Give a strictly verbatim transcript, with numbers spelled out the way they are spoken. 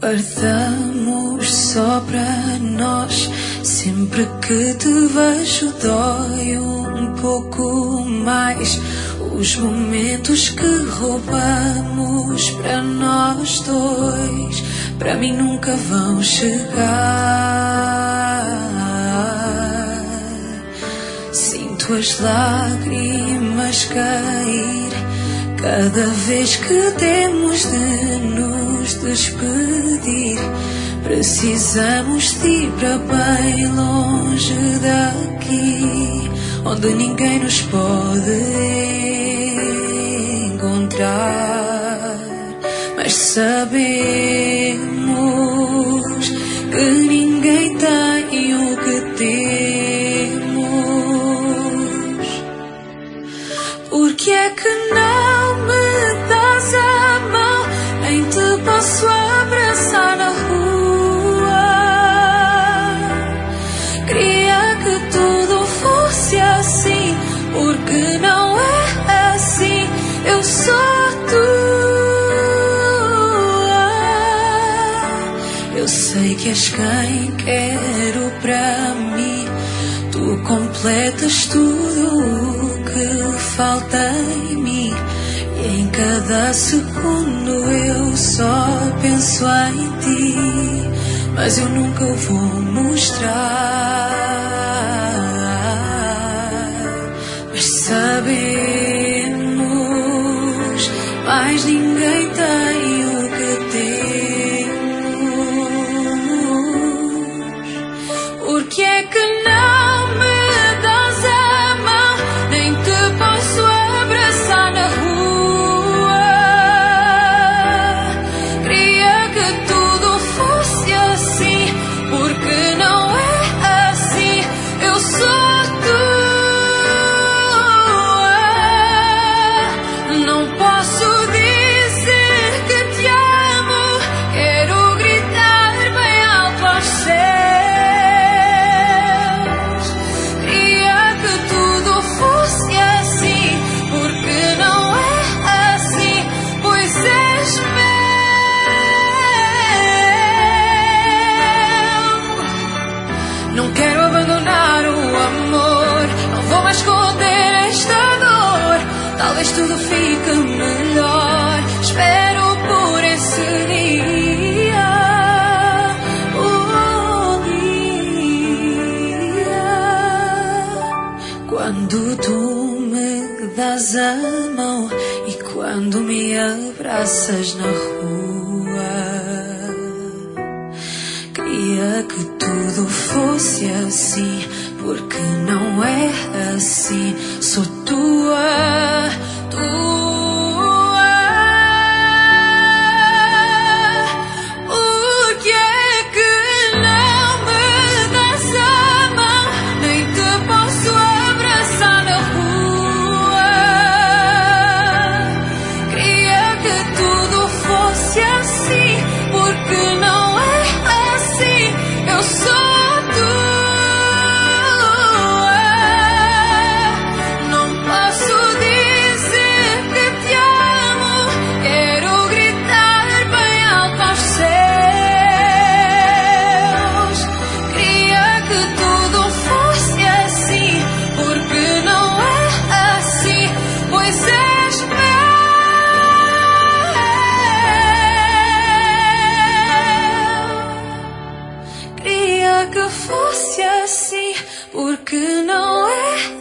Guardamos só para nós. Sempre que te vejo dói um pouco mais. Os momentos que roubamos para nós dois, para mim nunca vão chegar. Sinto as lágrimas cair cada vez que temos de nos despedir. Precisamos de ir para bem longe daqui, onde ninguém nos pode encontrar. Mas sabemos que ninguém tem o que temos. Por que é que não me dás a mão? Nem te posso abraçar na rua. Queria que tudo fosse assim, porque não é assim. Eu sou tua. Eu sei que és quem quero para mim. Tu completas tudo o que falta em mim. E em cada segundo eu só penso em ti, mas eu nunca o vou mostrar. Mas sabemos, mais ninguém tem o que temos. Por que é que não me dás a mão? Nem te posso abraçar na rua. Queria que tudo fosse assim, porque não é assim. Eu sou tua. Não posso dizer que te amo. Quero gritar bem alto aos céus. Queria que tudo fosse assim, porque não é assim. Pois és meu. Não quero abandonar o amor. Não vou mais esconder esta dor. Talvez tudo fique melhor. Espero por esse dia. Oh, dia. Quando tu me dás a mão e quando me abraças na rua. Queria que tudo fosse assim, porque não é assim. Sou tua, tua. Por que é que não me dás a mão? Nem te posso abraçar na rua. Queria que tudo fosse assim, porque não é assim. Eu sou tua. Não posso dizer que te amo. Quero gritar bem alto aos céus. Queria que tudo fosse assim, porque não é assim. Pois és meu. Queria que fosse assim, porque não é